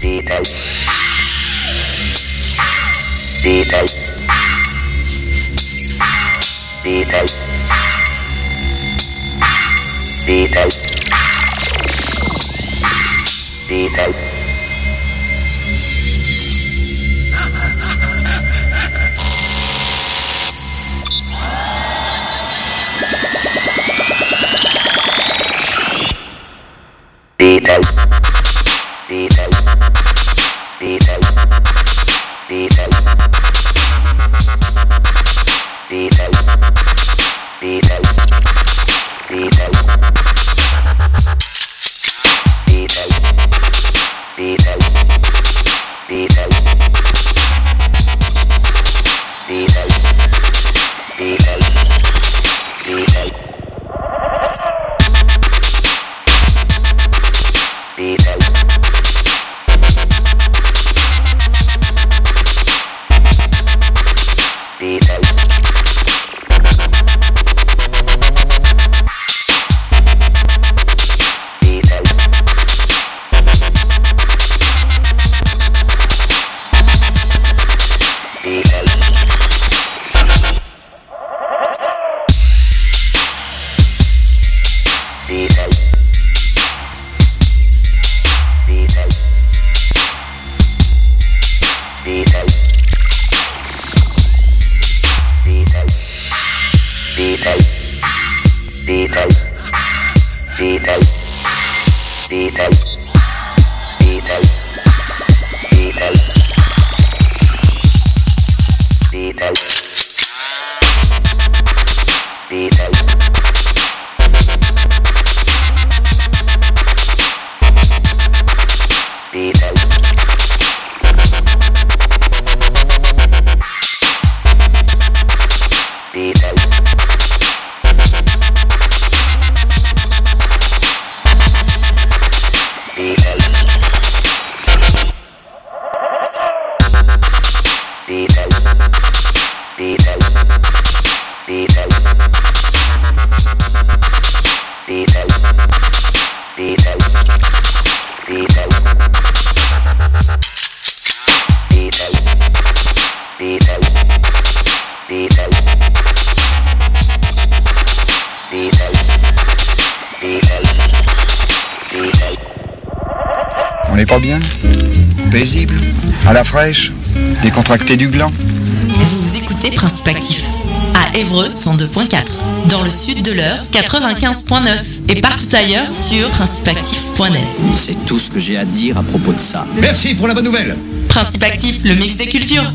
On n'est pas bien? Paisible? À la fraîche? Décontracté du gland? Vous écoutez Principe Actif à Évreux 102.4, dans le sud de l'Eure 95.9 et partout ailleurs sur principeactif.net. C'est tout ce que j'ai à dire à propos de ça. Merci pour la bonne nouvelle. Principe Actif, le mix des cultures.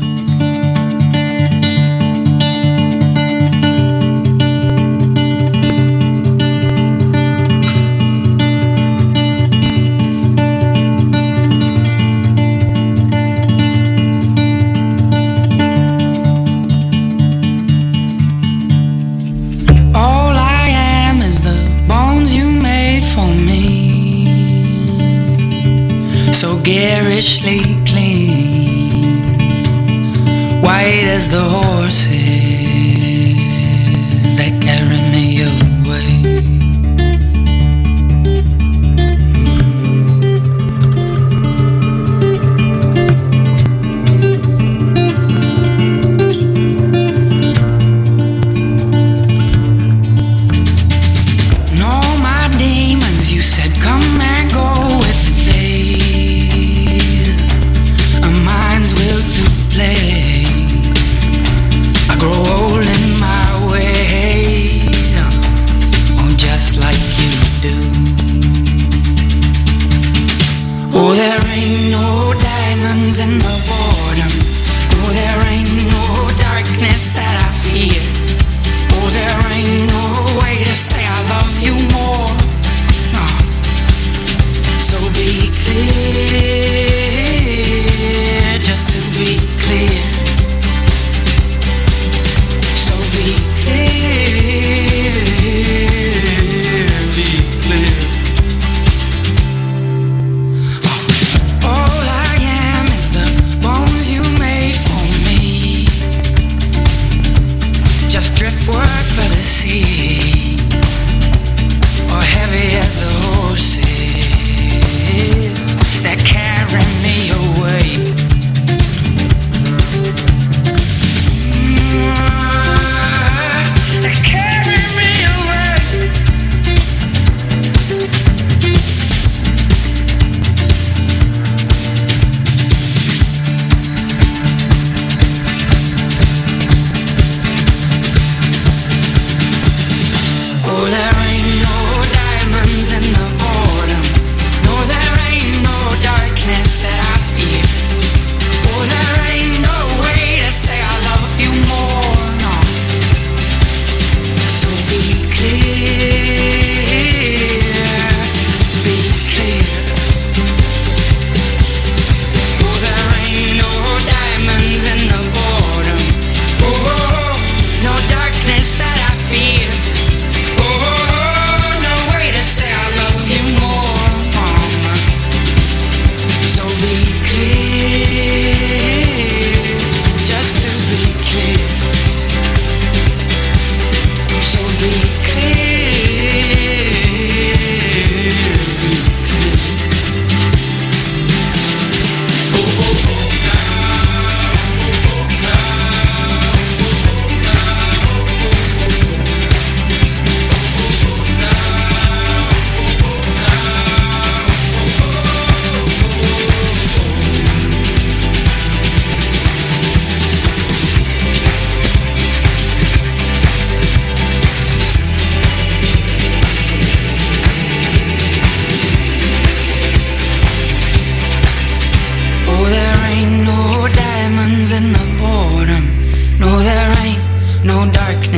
Garishly clean, white as the horses that carry me away. No, my demons, you said come and go with the day. Will to play. I grow old in my ways, oh, just like you do. Oh, there ain't no diamonds in the boredom. Oh, there ain't no darkness that I fear. Oh, there ain't no way to say I love you more. No. So be clear. Just to be clear, so be clear, be clear. All I am is the bones you made for me.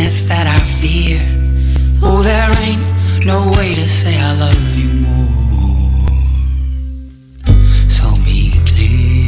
darkness that I fear. Oh, there ain't no way to say I love you more. So be clear.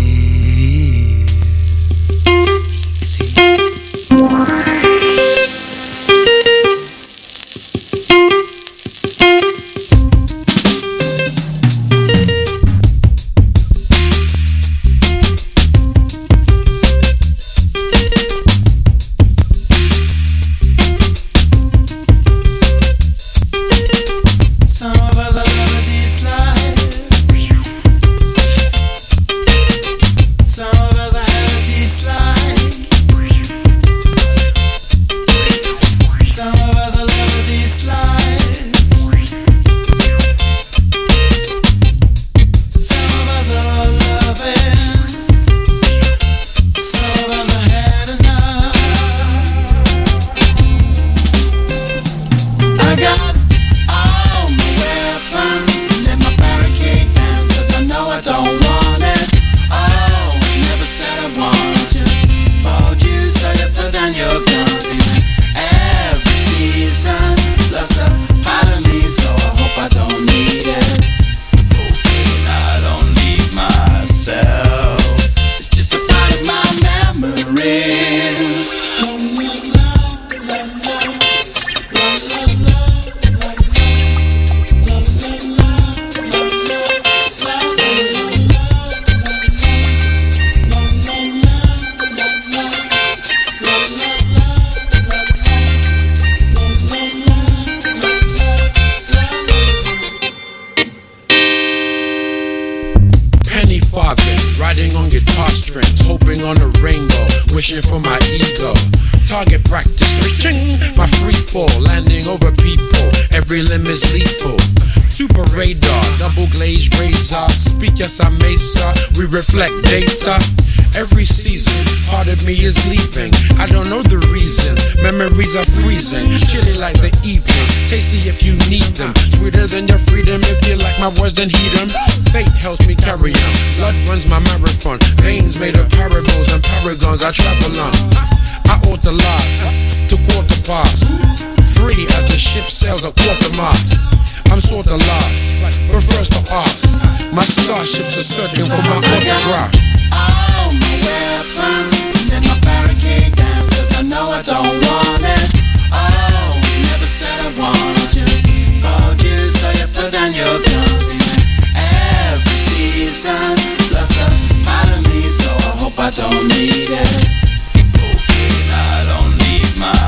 Yes, I may, sir. We reflect data. Every season, part of me is leaving. I don't know the reason. Memories are freezing. Chilly like the evening. Tasty if you need them. Sweeter than your freedom. If you like my words, then heed them. Fate helps me carry on. Blood runs my marathon. Veins made of parables and paragons I travel on. I ought to last to quarter past. Free as the ship sails a quarter mast. I'm sort of lost, but first to ask. My starships are searching for my autograph. All my weapons and my barricade down, 'cause I know I don't want it. Oh, never said I wanted you. Followed you, so you put down your gun. Every season, plus a part of me, so I hope I don't need it. Okay, I don't need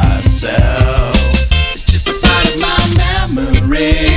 myself. It's just a part of my memory.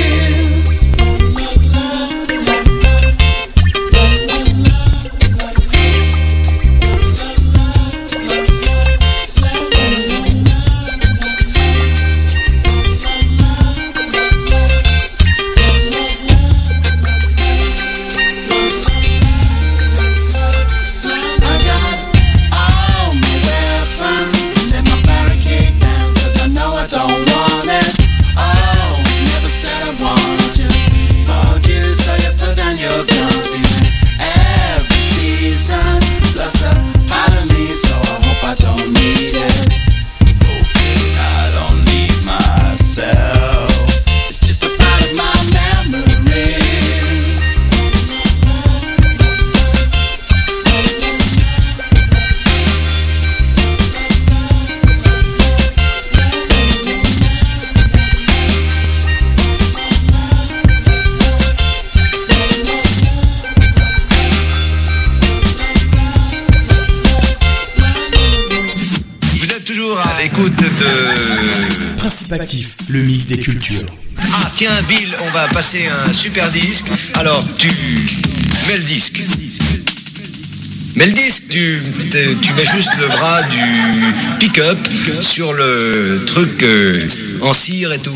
Principatif, le mix des cultures. Ah tiens Bill, on va passer un super disque. Alors tu mets le disque. Mais le disque, tu mets juste le bras du pick-up sur le truc en cire et tout.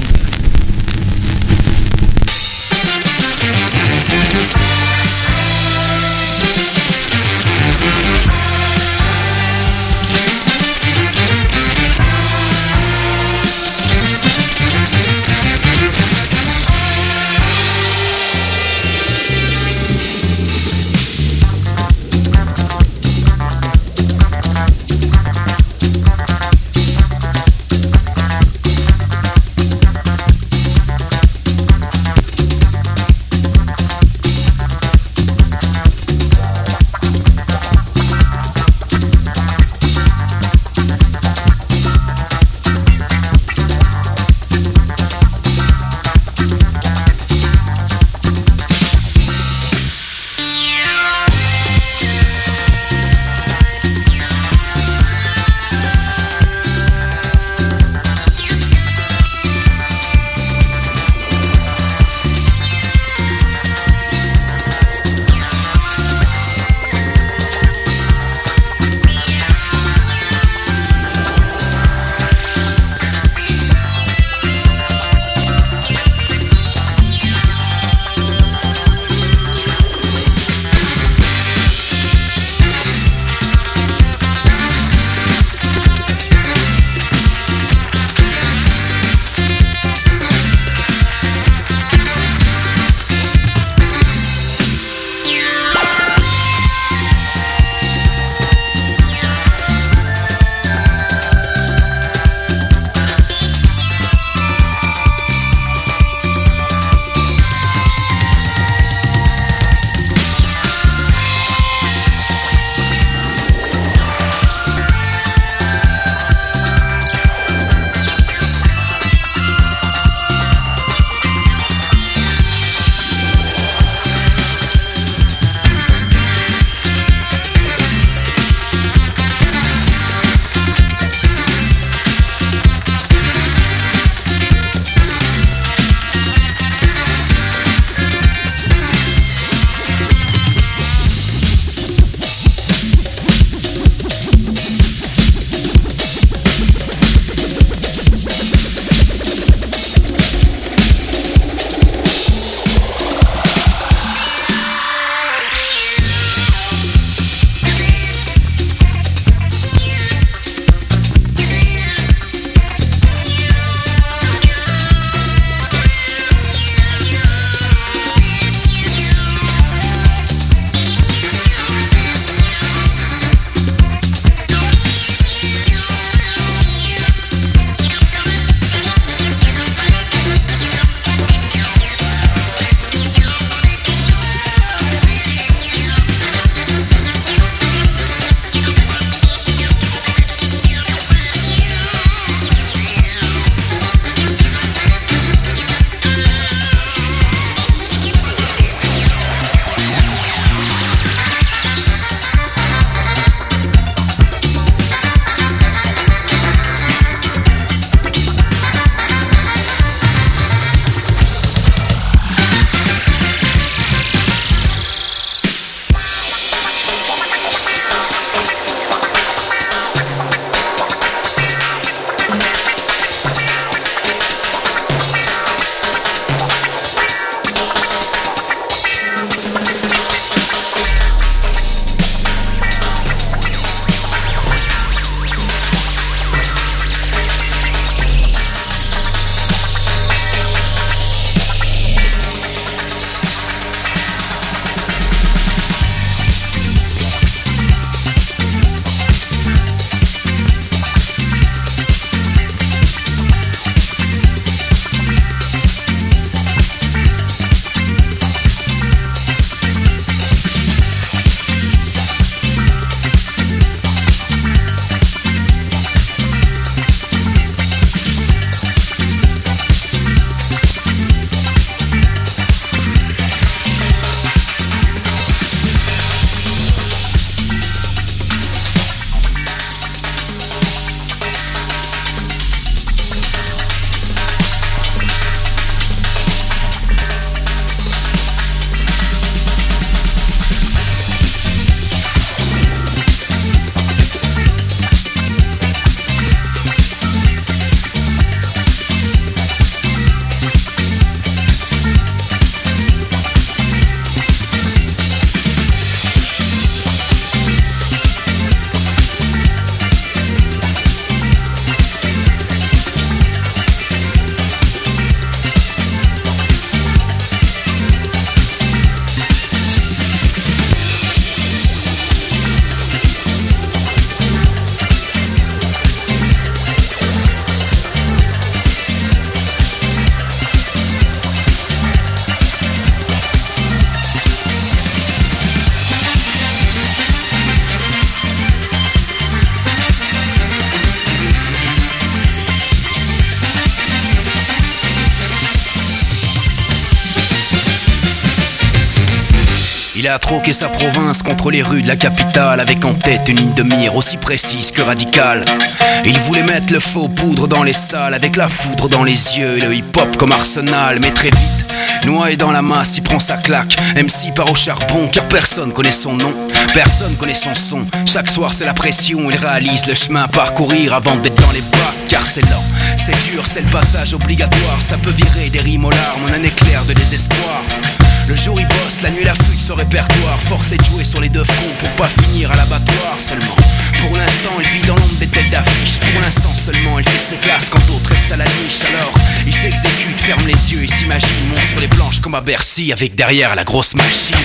Il a troqué sa province contre les rues de la capitale, avec en tête une ligne de mire aussi précise que radicale. Il voulait mettre le faux poudre dans les salles, avec la foudre dans les yeux et le hip-hop comme arsenal. Mais très vite, noyé dans la masse, il prend sa claque. MC part au charbon car personne connaît son nom, personne connaît son son. Chaque soir c'est la pression, il réalise le chemin à parcourir avant d'être dans les bacs. Car c'est lent, c'est dur, c'est le passage obligatoire. Ça peut virer des rimes aux larmes en un éclair de désespoir. Le jour il bosse, la nuit l'affûte son répertoire. Forcé de jouer sur les deux fronts pour pas finir à l'abattoir seulement. Pour l'instant il vit dans l'ombre des têtes d'affiche. Pour l'instant seulement il fait ses classes quand d'autres restent à la niche. Alors il s'exécute, ferme les yeux et s'imagine, monte sur les planches comme à Bercy avec derrière la grosse machine.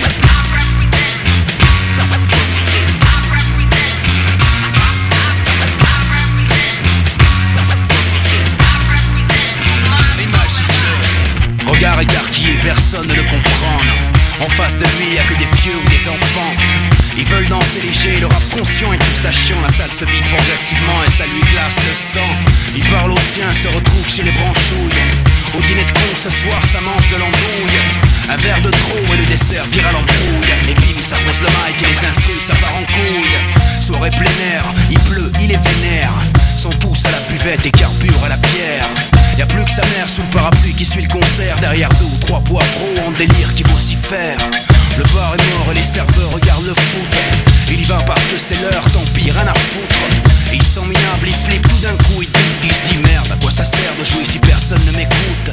Regard écarquillé, personne ne le comprend. En face de lui, y'a que des vieux ou des enfants. Ils veulent danser léger, le rap conscient et tout sachant. La salle se vide progressivement et ça lui glace le sang. Il parle aux siens, se retrouve chez les branchouilles. Au dîner de con ce soir, ça mange de l'embrouille. Un verre de trop et le dessert vire à l'embrouille. Et bim, ça pose le mic et les instrus, ça part en couille. Soirée plein air, il pleut, il est vénère. Son pouce à la buvette et carbure à la bière. Y'a plus que sa mère sous le parapluie qui suit le concert. Derrière 2 ou 3 poivreaux en délire qui vont s'y faire. Le bar est mort et les serveurs regardent le foot. Il y va parce que c'est l'heure, tant pis, rien à foutre. Et il sent minable, il flippe tout d'un coup, il doute, il se dit merde, à quoi ça sert de jouer si personne ne m'écoute.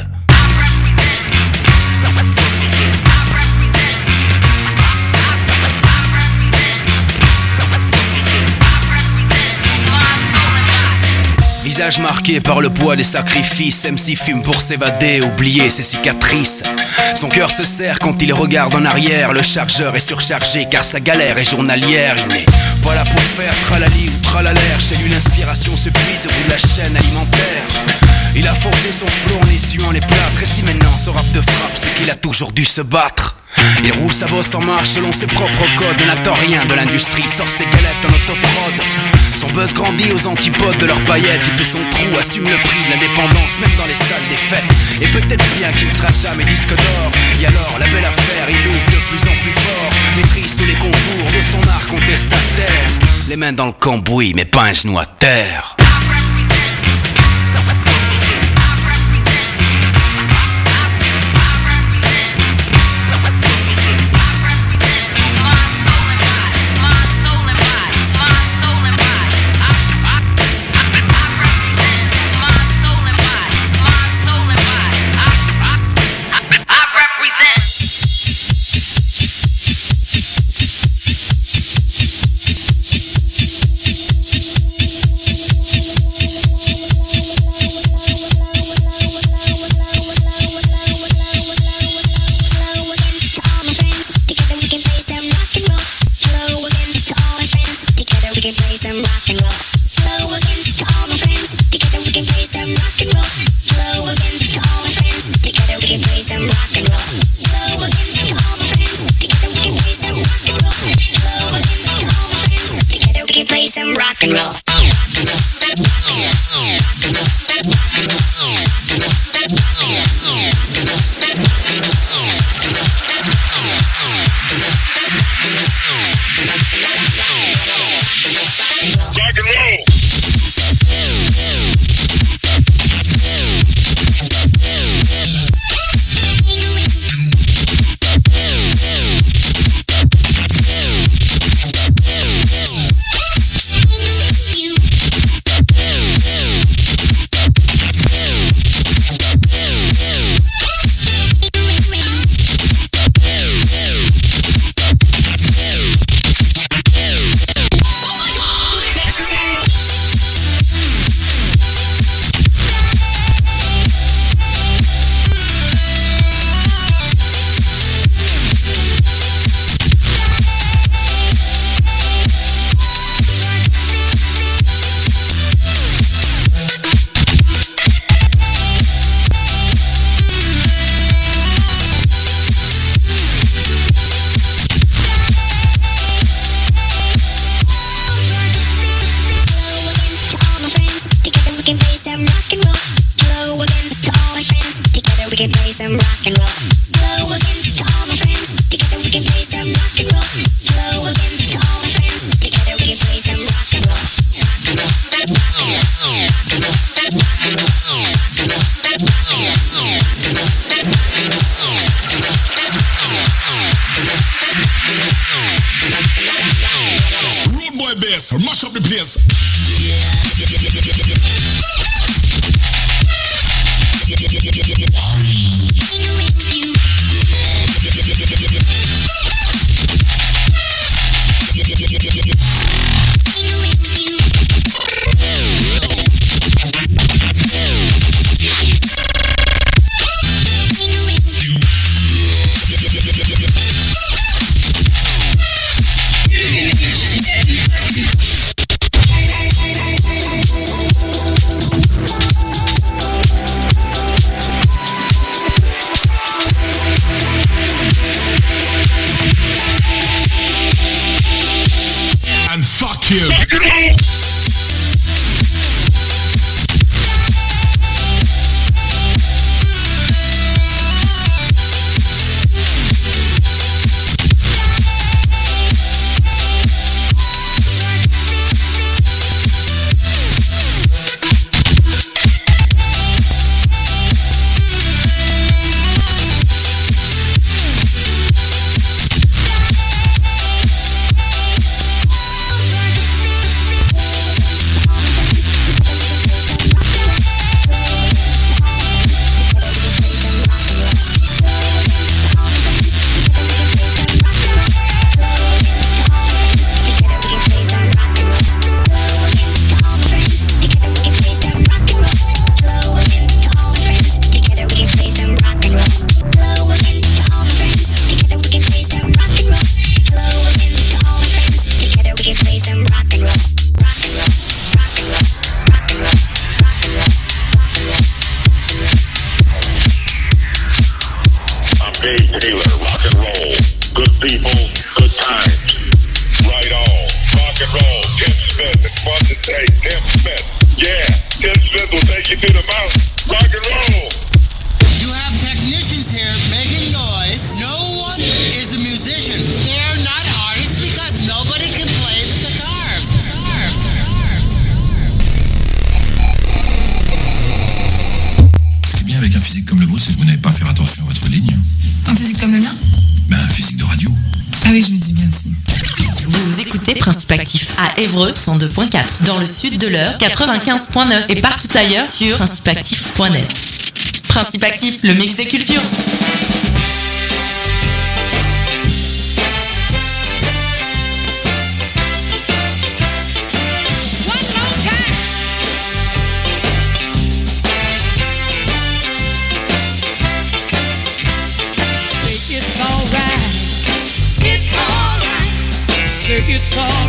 Visage marqué par le poids des sacrifices, MC fume pour s'évader, oublier ses cicatrices. Son cœur se serre quand il regarde en arrière. Le chargeur est surchargé car sa galère est journalière. Il n'est pas là pour faire tralali ou tralalaire. Chez lui l'inspiration se puise au bout de la chaîne alimentaire. Il a forgé son flot en essuant les plâtres. Et si maintenant son rap te frappe, c'est qu'il a toujours dû se battre. Il roule sa bosse en marche selon ses propres codes. N'attend rien de l'industrie, sort ses galettes en autoprod. Son buzz grandit aux antipodes de leurs paillettes. Il fait son trou, assume le prix de l'indépendance, même dans les salles des fêtes. Et peut-être bien qu'il ne sera jamais disque d'or. Et alors, la belle affaire, il ouvre de plus en plus fort. Maîtrise tous les contours de son art contestataire. Les mains dans le cambouis, mais pas un genou à terre. can play some rock and roll. Hello again to all my friends. Together we can play some Mash up the place. À Évreux 102.4, dans le sud de l'Eure 95.9 et partout ailleurs sur principeactif.net. Principe Actif, le mix des cultures. It's alright. It's alright.